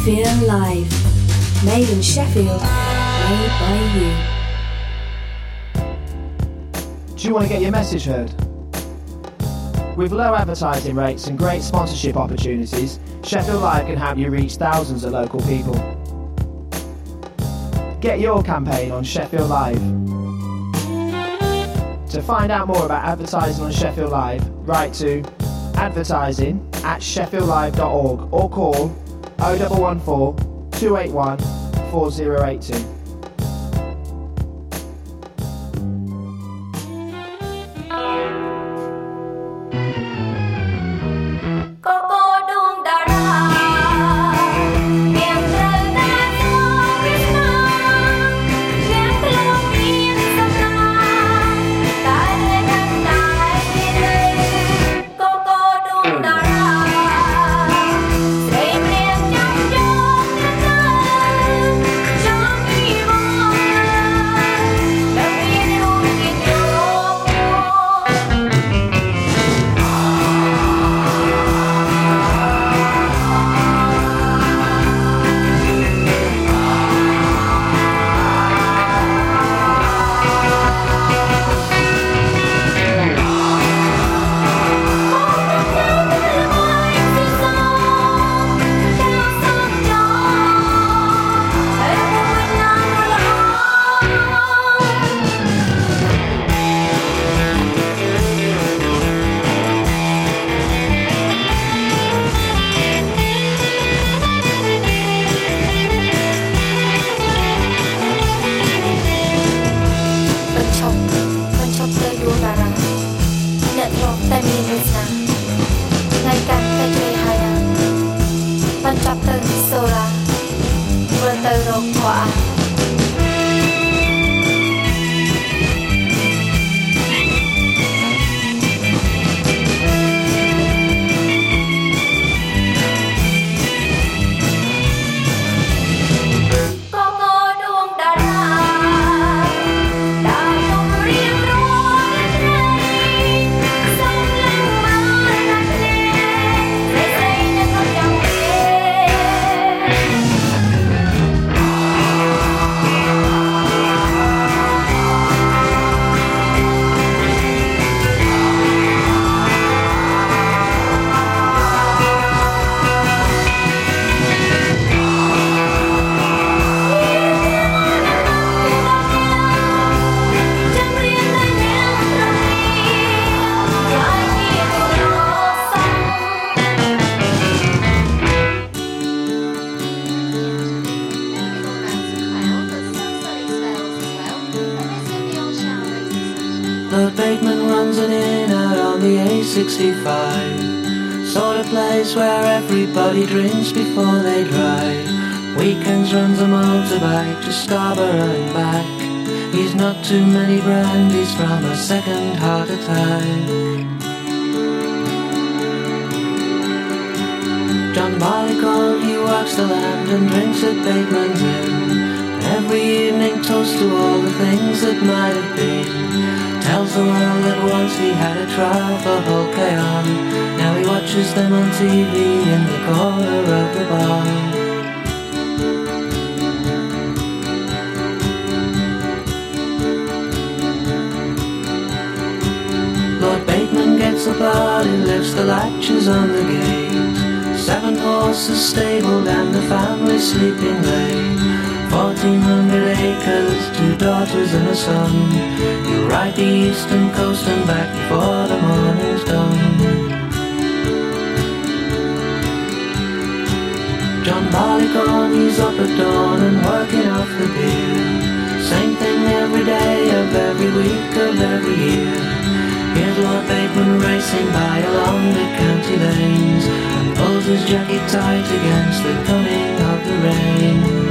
Feel Live. Made in Sheffield. Made by you. Do you want to get your message heard? With low advertising rates and great sponsorship opportunities, Sheffield Live can help you reach thousands of local people. Get your campaign on Sheffield Live. To find out more about advertising on Sheffield Live, write to advertising@sheffieldlive.org or call 0114 281 4082. Lord Bateman runs an inn out on the A65, sort of place where everybody drinks before they drive. Weekends runs a motorbike to Scarborough and back. He's not too many brandies from a second heart attack. John Barleycorn, he walks the land and drinks at Bateman's Inn. Every evening toasts to all the things that might have been. Tells the world that once he had a trial for Holkeon. Now he watches them on TV in the corner of the bar. Lord Bateman gets the party, lifts the latches on the gate. 7 horses stabled and the family sleeping late. 1,400 acres, 2 daughters and a son. You'll ride the eastern coast and back before the morning's done. John Barleycorn, he's up at dawn and working off the beer. Same thing every day of every week of every year. Here's Lord Bateman racing by along the county lanes and pulls his jacket tight against the coming of the rain.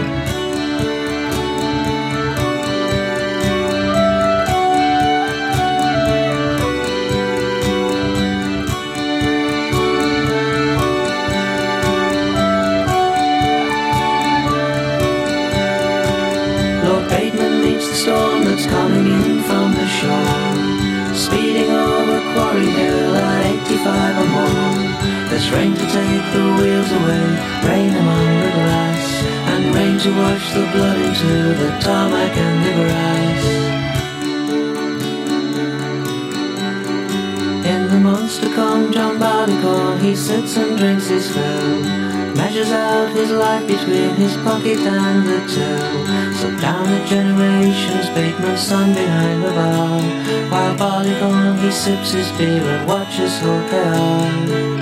Lord Bateman meets the storm that's coming in from the shore, speeding over Quarry Hill at 85 or more. There's rain to take the wheels away, rain among the glass. to wash the blood into the tarmac and the grass. In the monster calm, John Barleycorn, he sits and drinks his fill, measures out his life between his pocket and the till. So down the generations, Bateman's son behind the bar, while Barleycorn, he sips his beer and watches Hawkeye.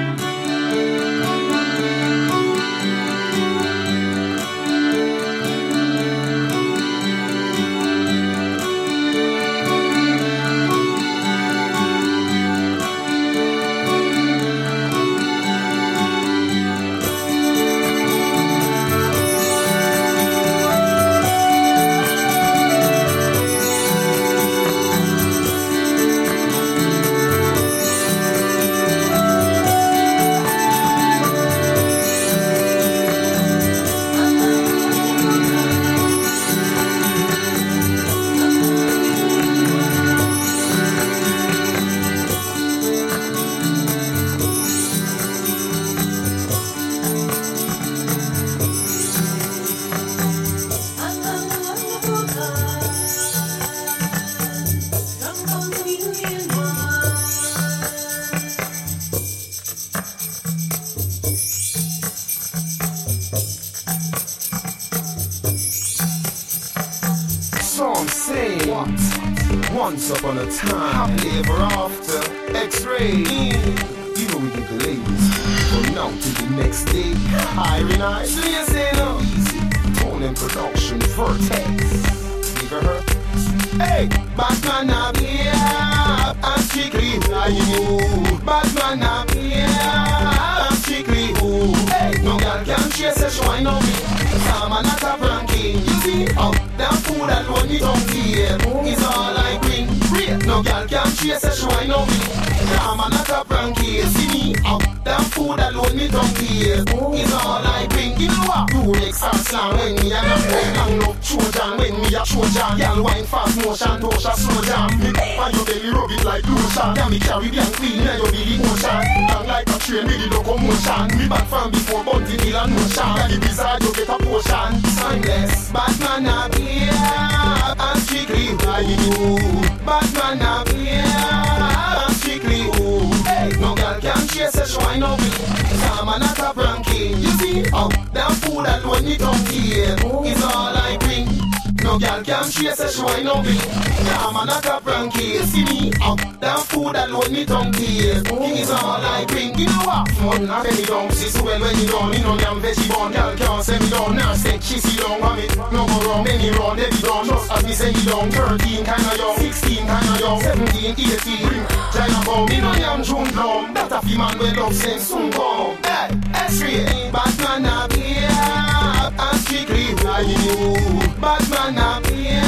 Once upon a time, happily ever after, X-ray. You know we get the ladies from now to the next day. Hiring eyes, so you say no easy. Tone and production, Vertex. Nigga hurt. Hey, Batman up here, I'm strictly you. Batman up here, I'm strictly who. Hey, no girl can chase a shine on me. I'm not a ranking. You see, oh, that food alone you don't hear. It's all I bring. No girl can chase a shine on me. I'm not a ranking. See me, oh, that food alone you don't hear. It's all I bring. You know what? You make fast slang when me and I'm going long love Trojan. When me a Trojan, y'all wine fast motion, Tosha slow jam. Me and your belly rub it like lotion. Can me Caribbean queen and your belly ocean. Long like a train with the locomotion. Me back from before Bunty Hill and Motion. And the blizzard you get a potion. Timeless, Batman up here, I'm strictly you. Batman up here, I'm strictly who. Hey, no girl can chase a shine on me. I'm not a ranking. You see, oh, that food alone you don't hear. It's all I bring. No girl can chase a shine on me. I'm not a ranking. See me, oh, that food alone you don't hear. It's all I bring. You know what? Fun not any down. See so well when you done. You know damn veggie bone. Girl can't send me down. Now say she see down on me. No go wrong, many wrong, they be done. Just as me say me down. 13 kinda young, 16 kinda young, 17, 18. Bring China bomb. Me no yam June plum. That a female will love sing soon come. Hey, X-ray, Batman up here, I'm strictly you. Batman up here,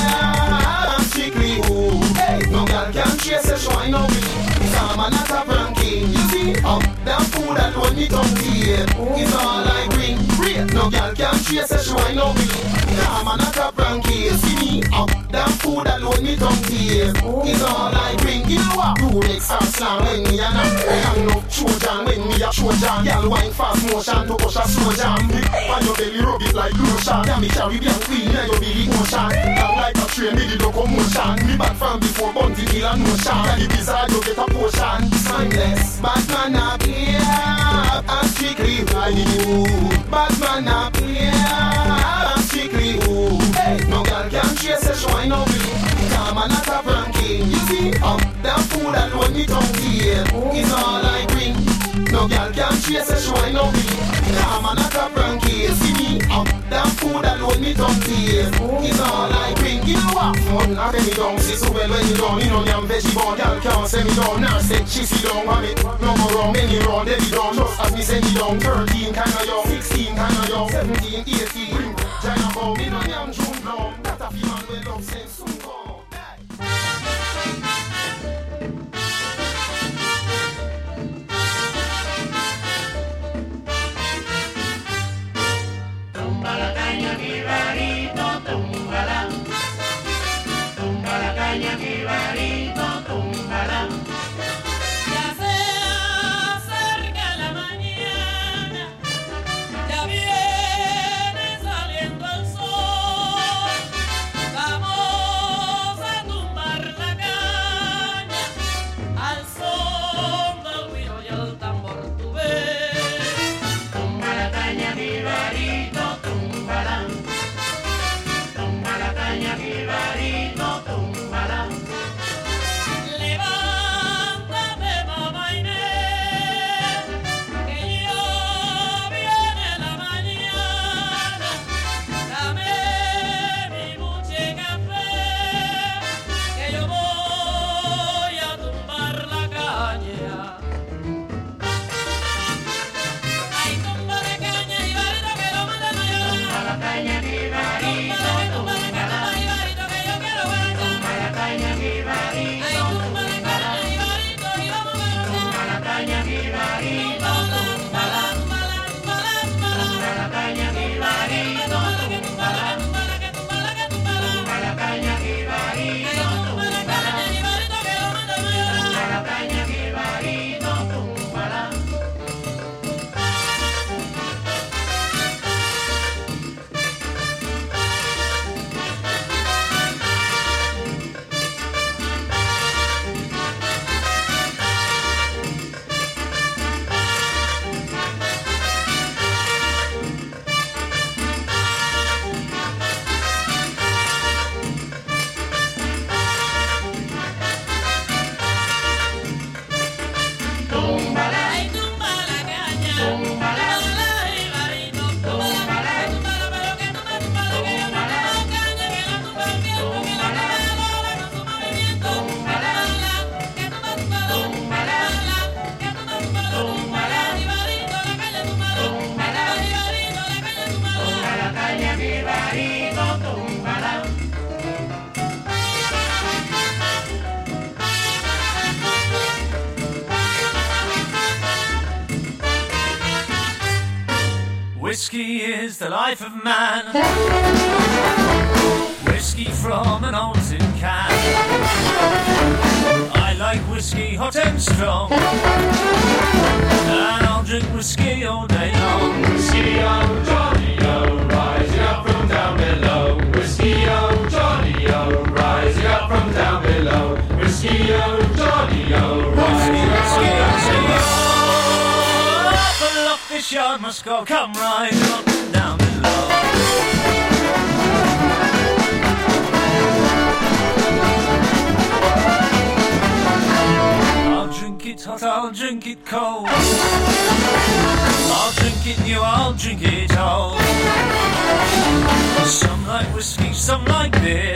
I'm strictly who. Hey, no girl can chase a shine on me. I'm not a ranking. You see, oh, that food alone you don't hear. It's all I bring. No girl can chase a shine on me. I'm not a ranking. See me, oh, that food alone you don't hear. It's all I bring. You know what? You make fast slang when me and I'm no Trojan. When me a Trojan, y'all wine fast motion to push a slow jam. And your belly rub it like lotion. Can me Caribbean queen and your belly ocean. Long like a train with the locomotion. Me back from before Bunty Hill and Motion. And the blizzard you get a potion. Timeless, Batman up here, I'm strictly you. Batman up here, I'm strictly who. Hey, no girl can chase a shine on me. I'm not a ranking. You see, oh, that food alone you don't hear. It's all I bring. No girl can chase a shine on me. I'm not a ranking. See me, oh, that food alone you don't hear. It's all I bring. You know what? Fun not any down. See so well when you done. You know damn veggie bone. Girl can't send me down. Now say she see down on it. No go wrong, many wrong, they be done. Just as me send me down. 13 kinda young, 16 kinda young, 17, 18. Bring China bomb. Me no damn June plum. That a female will love sing soon come. Tumba la caña, jibarito, túmbala. Tumba la caña, jibarito, túmbala. Ya se acerca la mañana, ya viene saliendo el sol. Whiskey is the life of man. Whiskey from an old tin can. I like whiskey hot and strong, and I'll drink whiskey all day long. Whiskey, oh Johnny, oh, rising up from down below. Whiskey, oh Johnny, oh, rising up from down below. Whiskey, oh Johnny, oh, rising up from down below. Up aloft this yard must go, come rising up and down below. I'll drink it hot, I'll drink it cold. I'll drink it new, I'll drink it old. Some like whiskey, some like beer.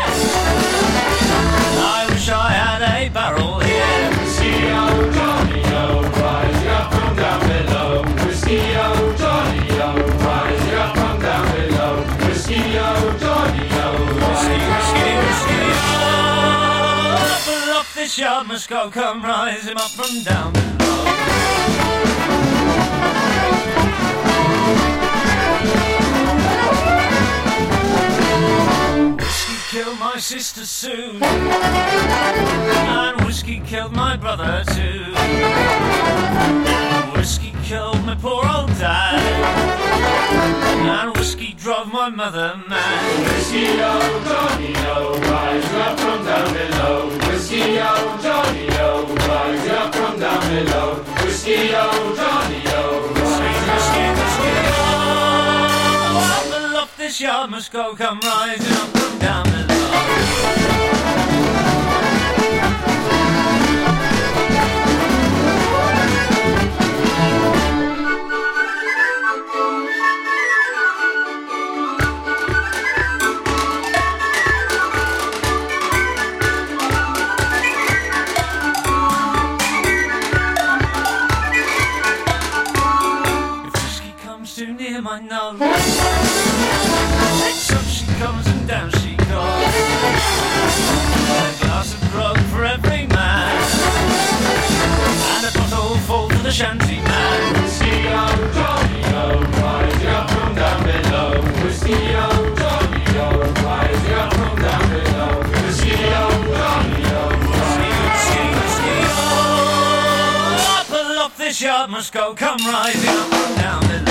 I wish I had a barrel here. Whiskey, oh Johnny, oh, rising up from down below. Whiskey, oh Johnny, oh, rising up from down below. Whiskey, oh Johnny, oh, Whiskey, rising whiskey, whiskey, oh. Up aloft this yard must go, come rise him up from down below. Whiskey killed my sister Sue, and whiskey killed my brother too. Whiskey killed my poor old dad, and whiskey drove my mother mad. Whiskey, oh Johnny, oh, rising up from down below. Whiskey, oh Johnny, oh, rising up from down below. Whiskey, oh Johnny, oh, rising up from down below. Up aloft this yard must go, come rising up from down below. If whiskey comes too near my nose, next up she comes and down she goes. A glass of grog for every man, and a bottle full for the shanty man. Whiskey, oh Johnny, oh, rising up from down below. Whiskey, oh Johnny, oh, rising up from down below. Whiskey, oh Johnny, oh, Whiskey, whiskey, oh. Up aloft this yard must go, come rising up from down below.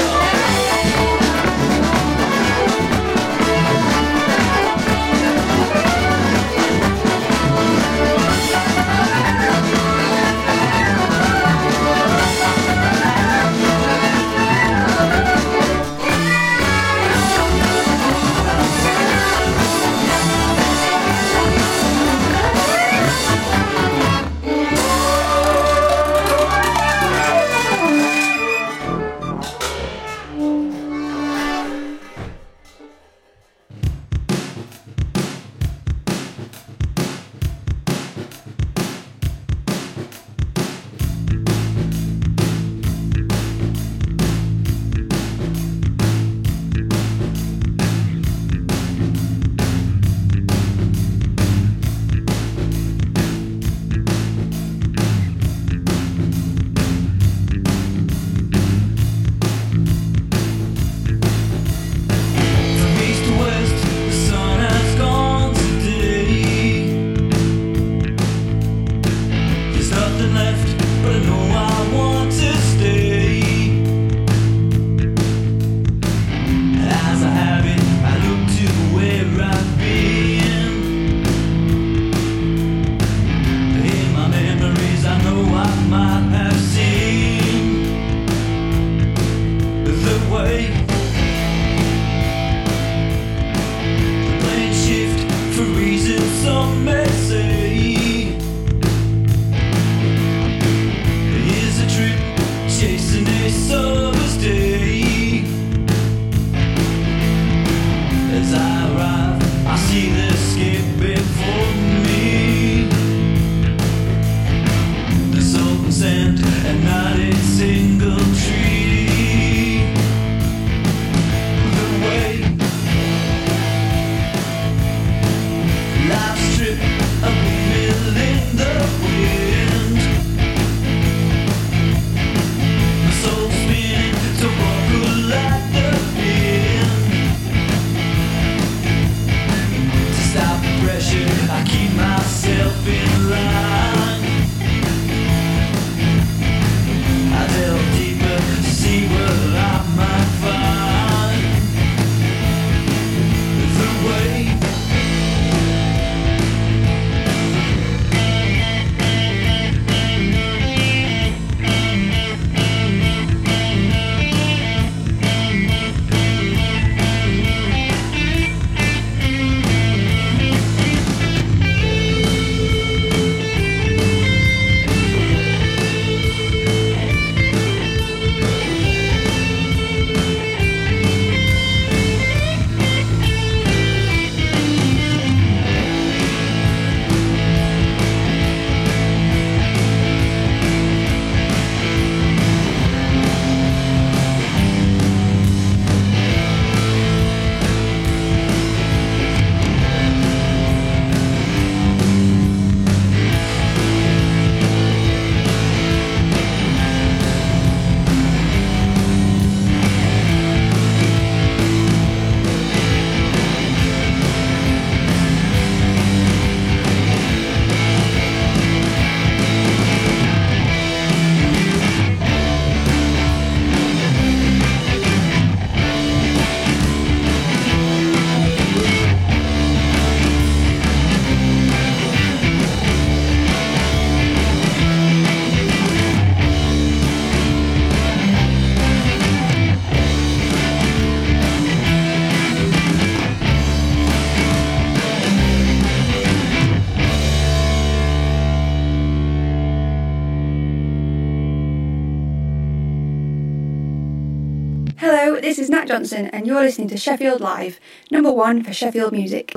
this is Nat Johnson and you're listening to Sheffield Live, number one for Sheffield music.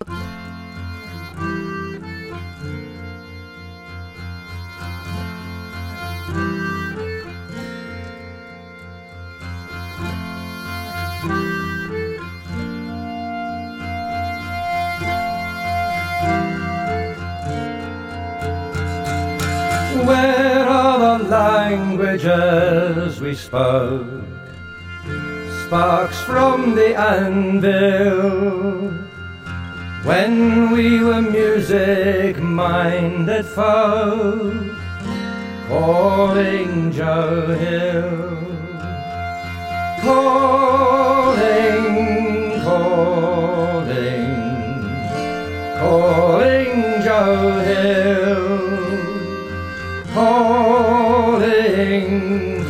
Where are the languages we spoke? Sparks from the anvil, when we were music-minded folk, calling Joe Hill, calling, calling, calling Joe Hill. Calling,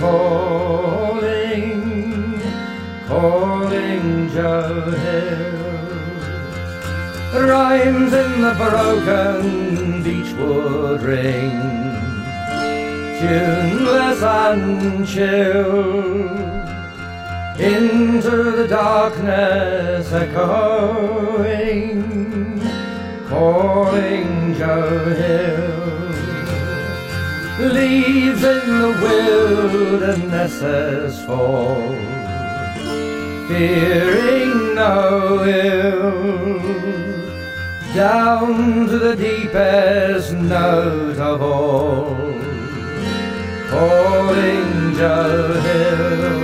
calling, calling Joe Hill. Rhymes in the broken beechwood ring, tuneless and chill, into the darkness echoing, calling Joe Hill. Leaves in the wilderness fall, fearing no ill, down to the deepest note of all, calling Joe Hill,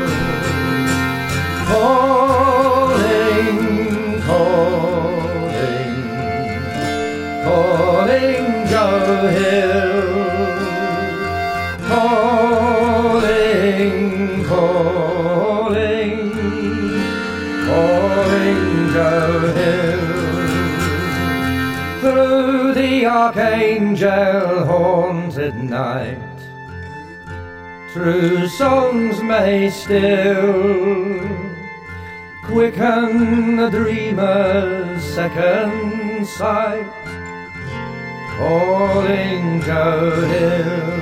calling, calling, calling Joe Hill. Calling, calling, calling Joe Hill. Through the archangel-haunted night, true songs may still quicken the dreamer's second sight, calling Joe Hill.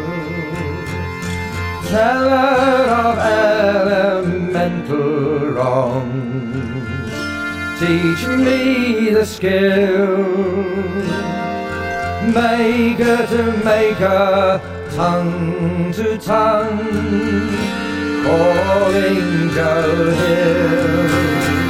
Teller of elemental wrongs, teach me the skill, maker to maker, tongue to tongue, calling Joe Hill.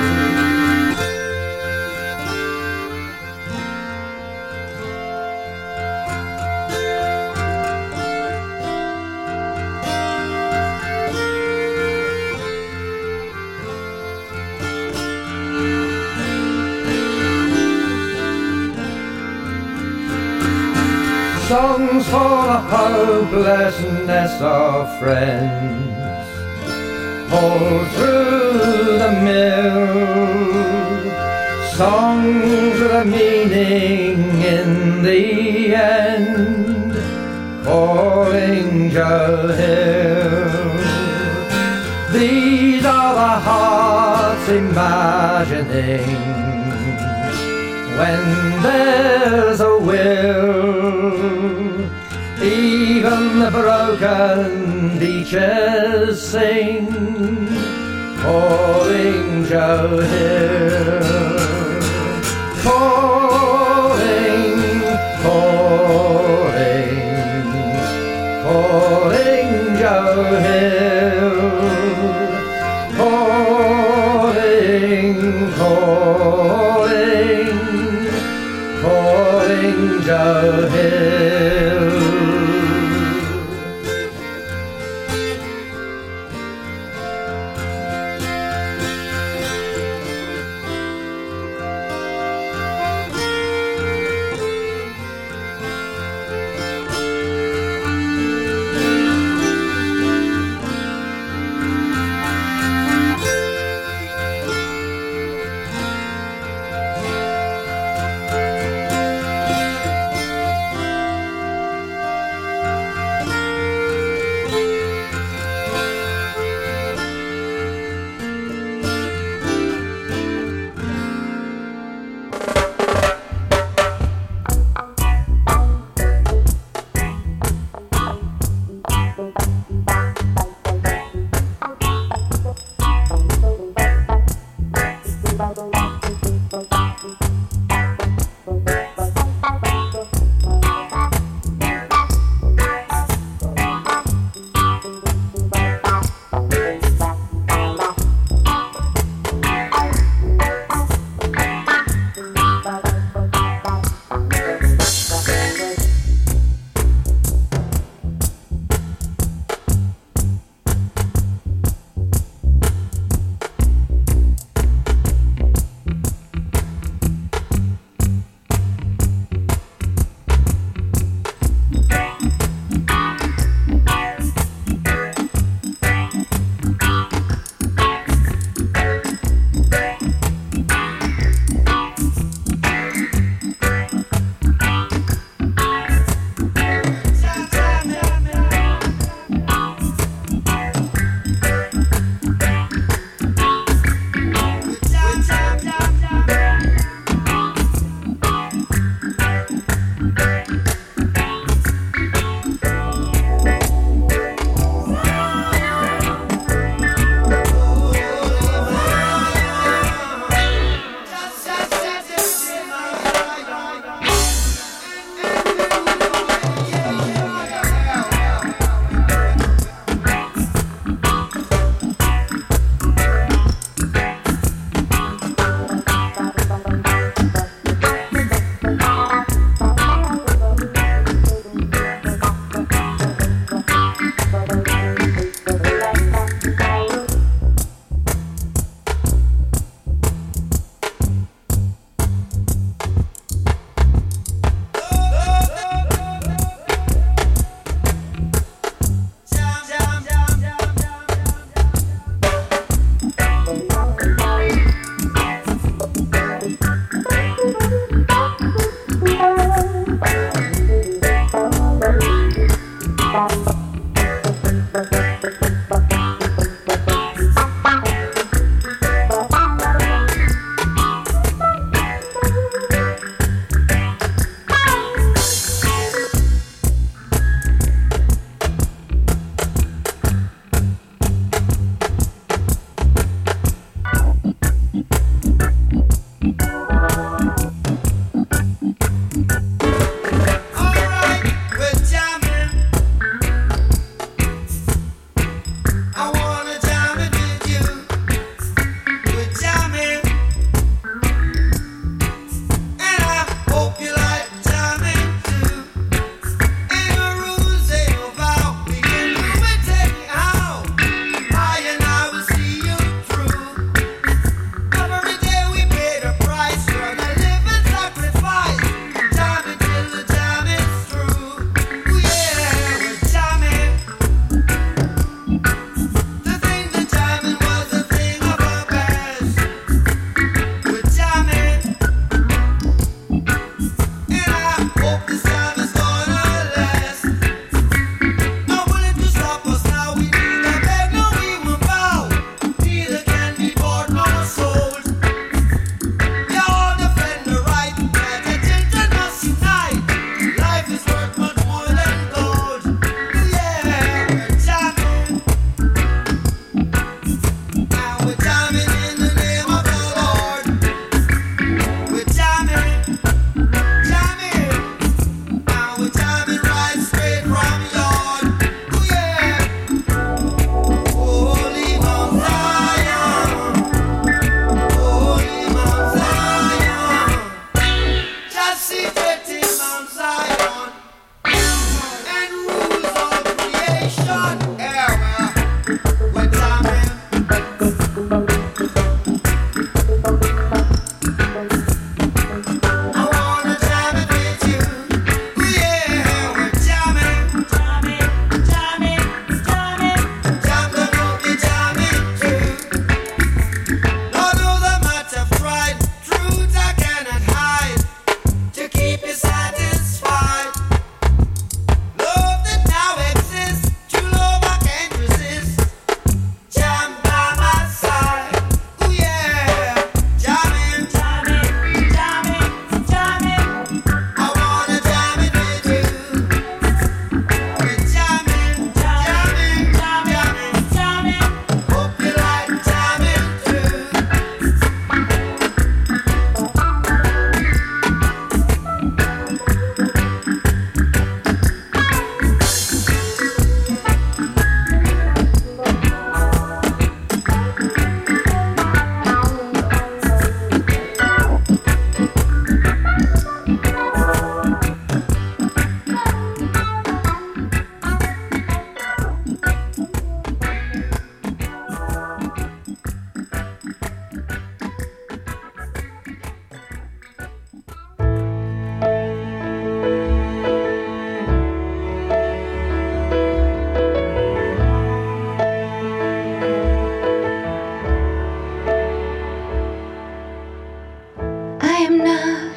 Songs for the hopelessness of friends, all through the mill. Songs with a meaning in the end, calling Joe Hill. These are the hearts imagining, when there's a will, even the broken beaches sing, calling Joe Hill. Calling, calling, calling Joe Hill. Calling, calling, calling Joe Hill.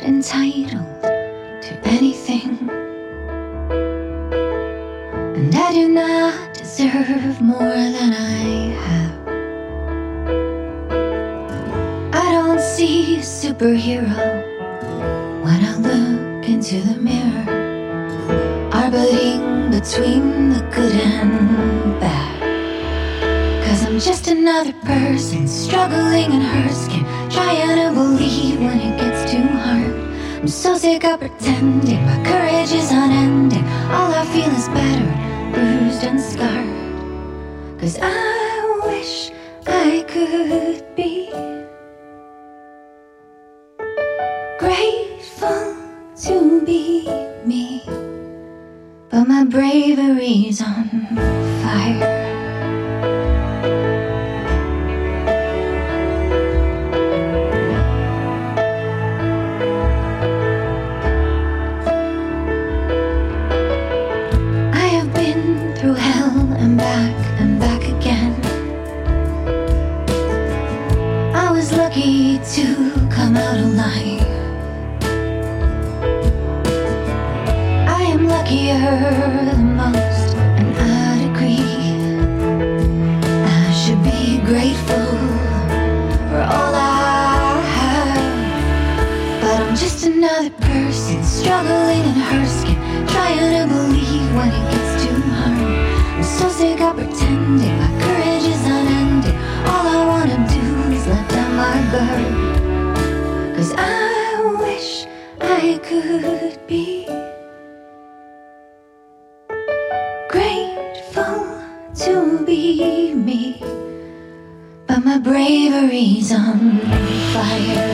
entitled to anything, and I do not deserve more than I have. I don't see a superhero when I look into the mirror, orbiting between the good and bad. 'Cause I'm just another person struggling in her skin, trying to believe when it gets too hard. I'm so sick of pretending my courage is unending. All I feel is battered, bruised and scarred. 'Cause I wish I could be grateful to be me, but my bravery's on fire. To come out alive, I am luckier than most, and I'd agree. I should be grateful for all I have, but I'm just another person struggling in her skin, trying to believe when it gets too hard. I'm so sick of pretending my courage is unending. All I wanna do is let down my guard. 'Cause I wish I could be grateful to be me, but my bravery's on fire.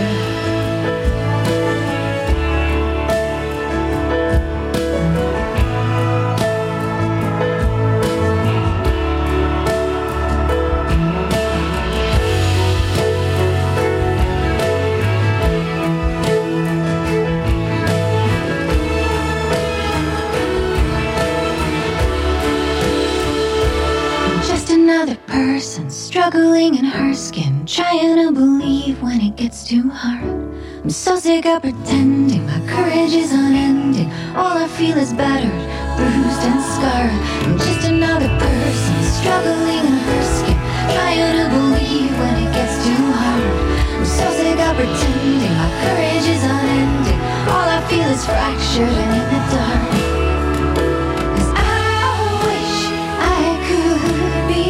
Struggling in her skin, trying to believe when it gets too hard. I'm so sick of pretending my courage is unending. All I feel is battered, bruised and scarred. I'm just another person struggling in her skin, trying to believe when it gets too hard. I'm so sick of pretending my courage is unending. All I feel is fractured and in the dark. 'Cause I wish I could be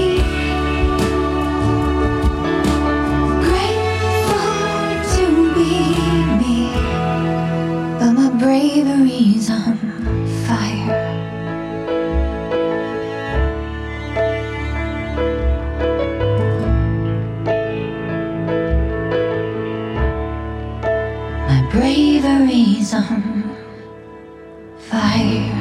bravery's on fire. My bravery's on fire.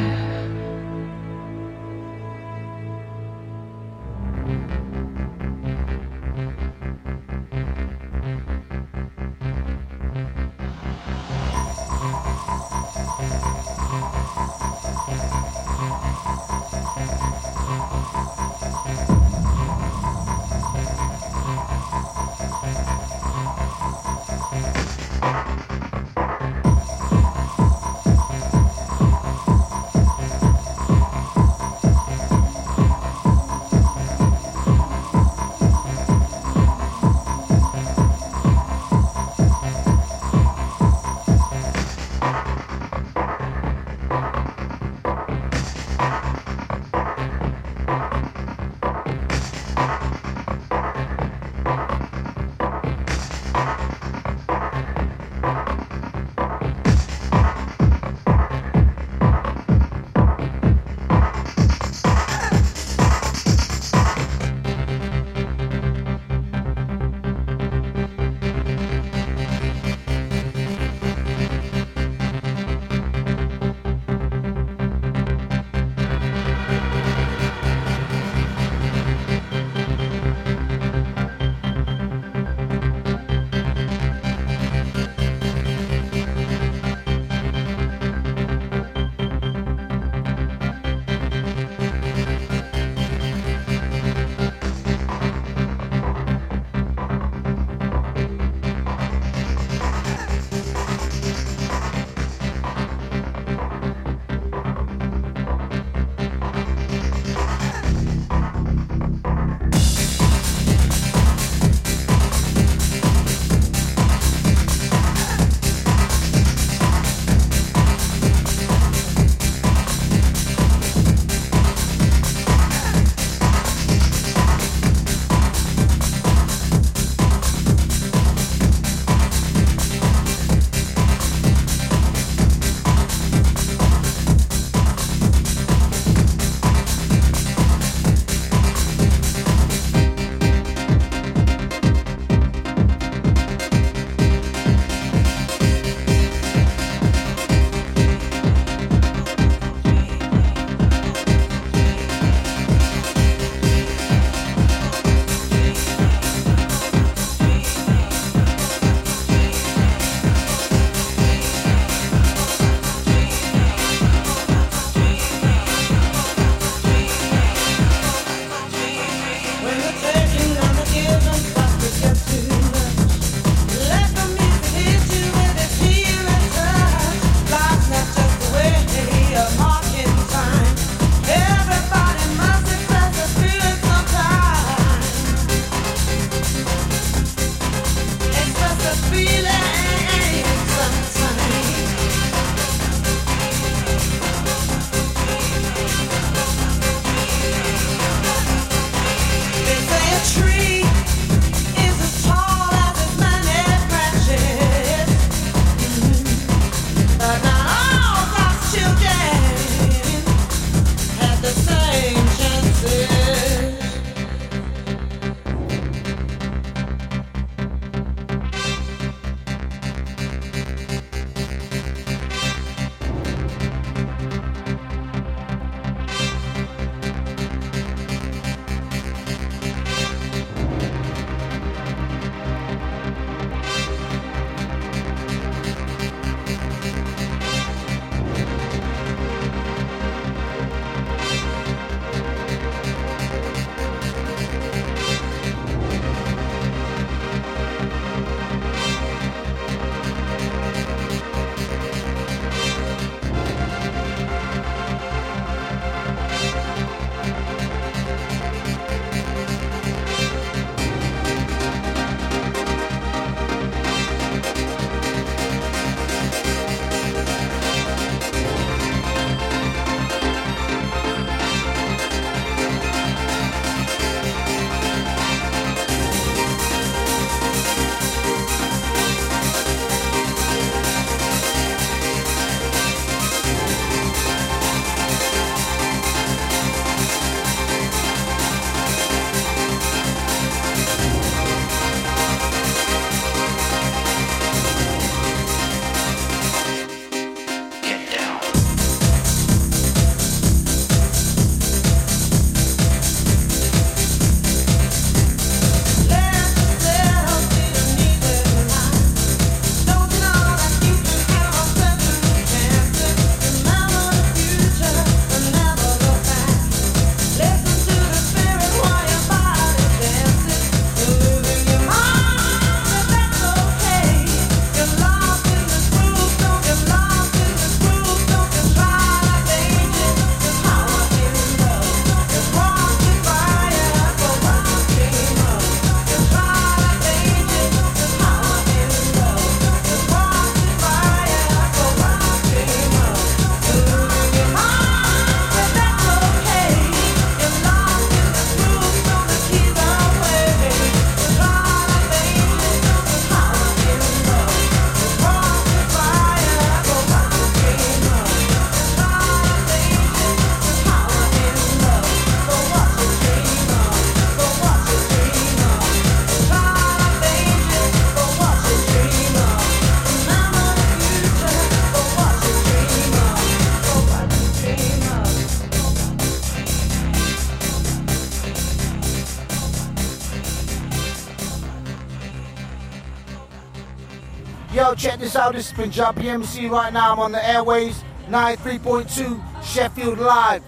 Yo, check this out, this is Punjabi MC right now. I'm on the airways, 93.2 Sheffield Live.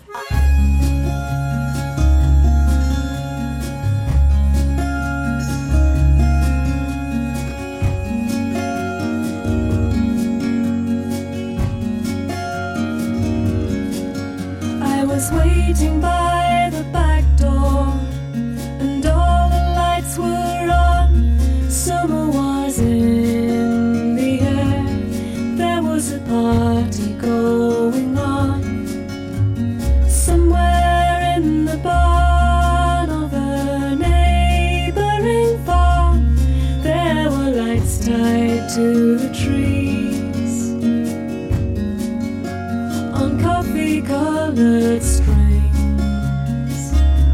I was waiting by the back door, and all the lights were on. Summer was in the air, there was a party going on. Somewhere in the barn of a neighboring farm, there were lights tied to the trees on coffee-colored strings.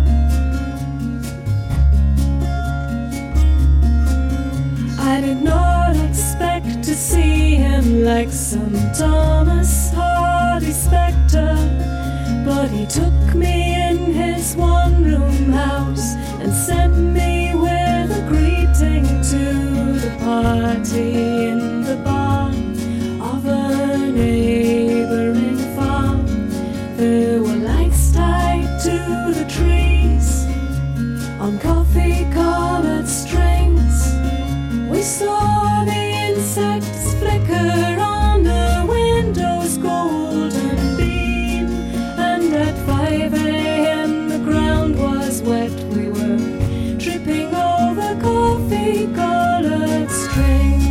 I did not expect to see him like some Thomas Hardy spectre, but he took me in his one-room house and sent me with a greeting to the party in the barn of a neighboring farm. There were lights tied to the trees on coffee-colored strings. We saw the insects flicker on the window's golden beam, and at 5 a.m. the ground was wet. We were tripping over coffee-colored strings.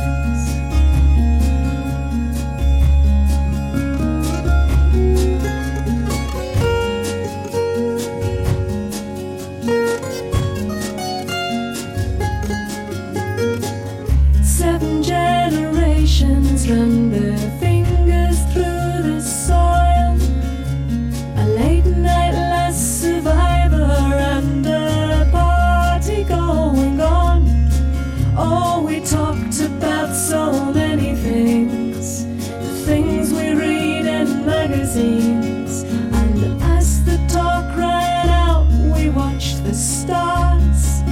Seven generations run their fingers through the soil. A late night last survivor and a party going on. Oh, we talked about so many things, the things we read in magazines. And as the talk ran out, we watched the stars.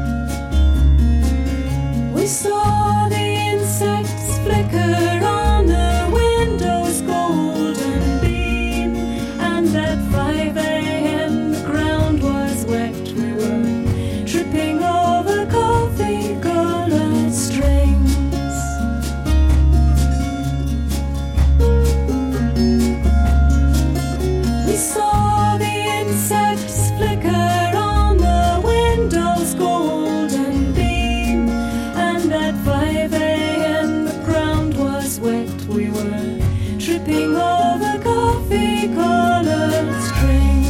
We saw the insects flicker on the window's golden beam, and at 5 a.m. the ground was wet. We were tripping over coffee-colored strings. We saw the insects flicker on the window's golden beam, and at 5 a.m. the ground was wet. We were tripping over coffee-colored strings.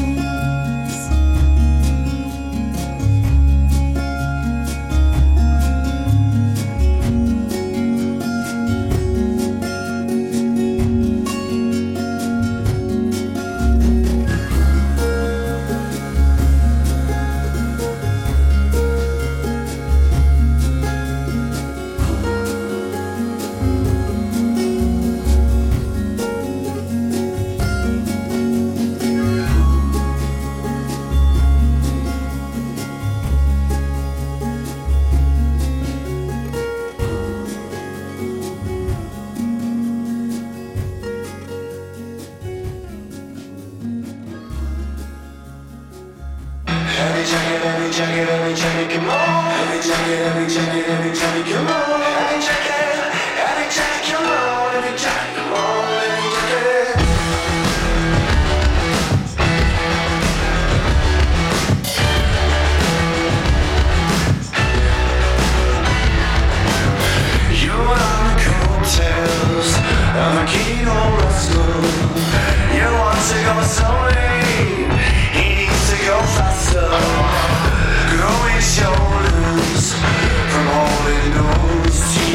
Growing shoulders from all it knows.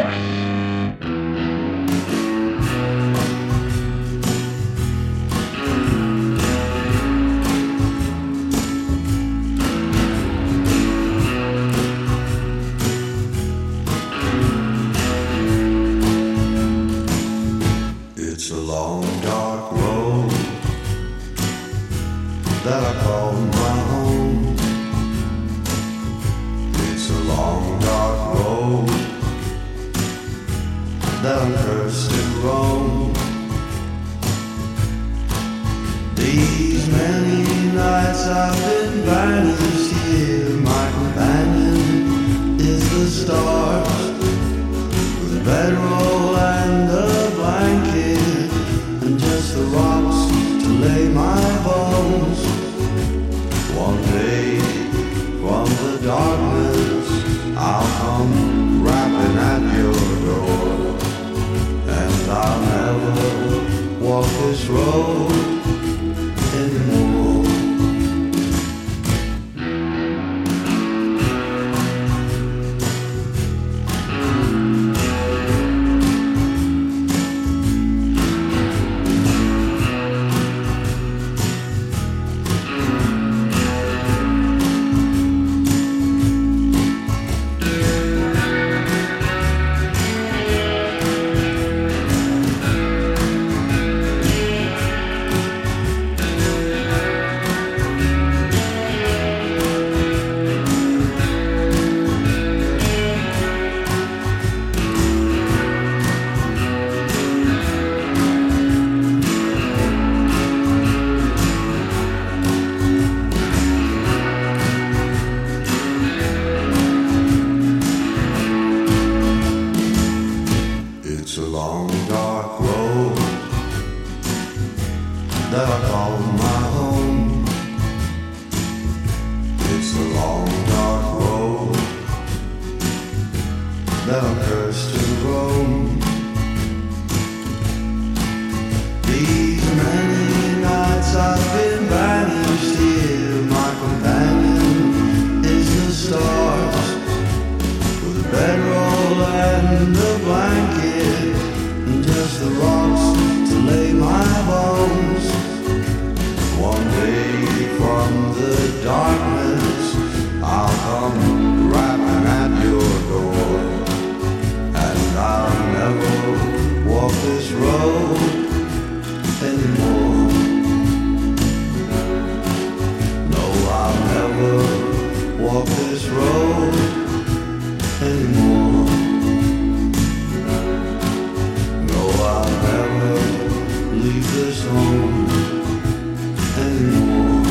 It's a long dark road that I call my home. It's a long dark road that I'm cursed to roam. These many nights I've been banished here. My companion is the stars, with a bedroll and a blanket, and just the rocks to lay my bones. One day from the darkness I'll come rapping at your door, and I'll never walk this road anymore. It's a long dark road that I call my home. It's a long dark road that I'm cursed to roam. These many nights I've been banished here. My companion is the stars, with a bedroll and a blanket, and just the rocks to lay my bones. One day from the darkness I'll come rapping at your door, and I'll never walk this road anymore. No, I'll never walk this road anymore. No, I'll never leave this home anymore.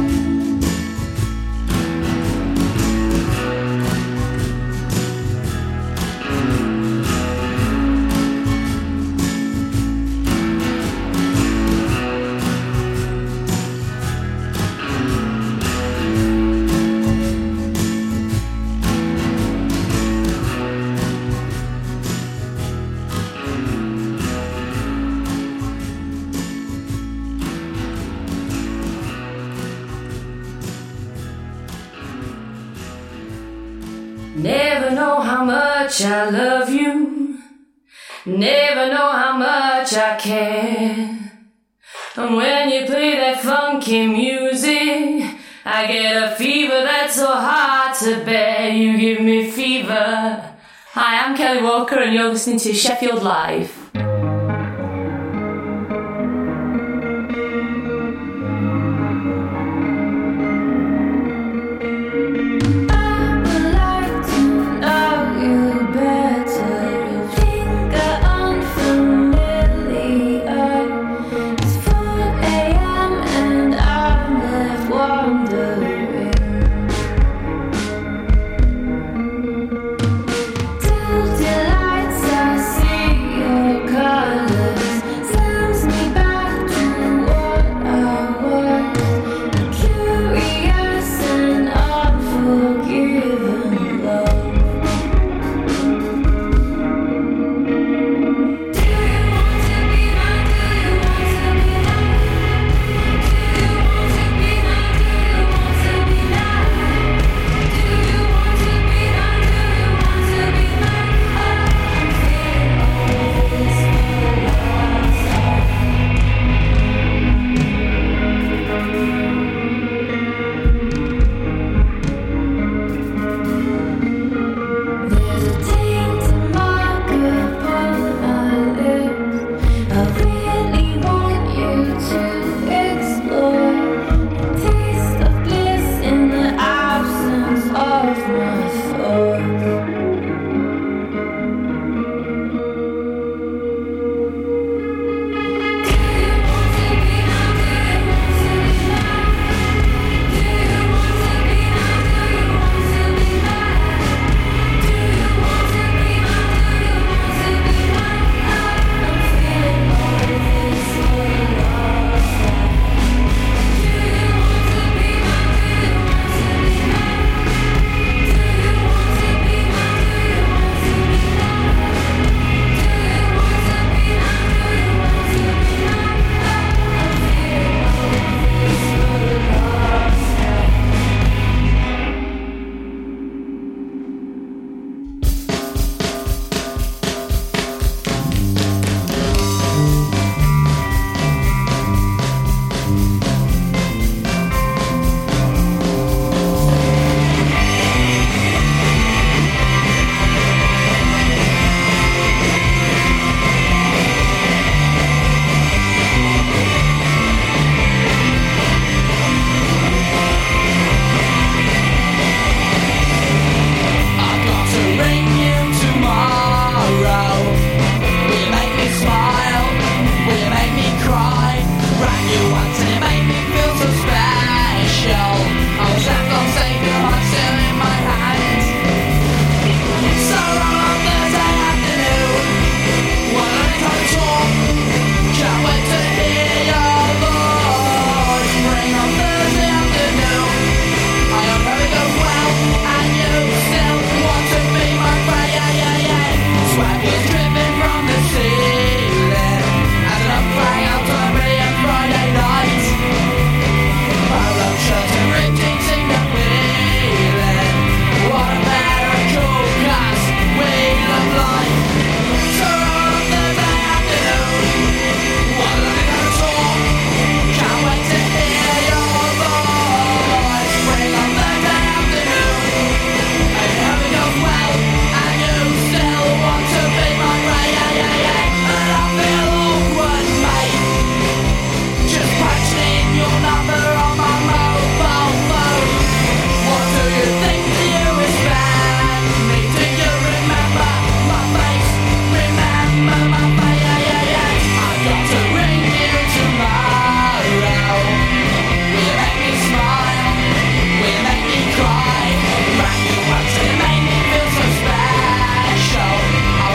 Never know how much I love you, never know how much I care. And when you play that funky music, I get a fever that's so hard to bear. You give me fever. Hi, I'm Kelly Walker and you're listening to Sheffield Live.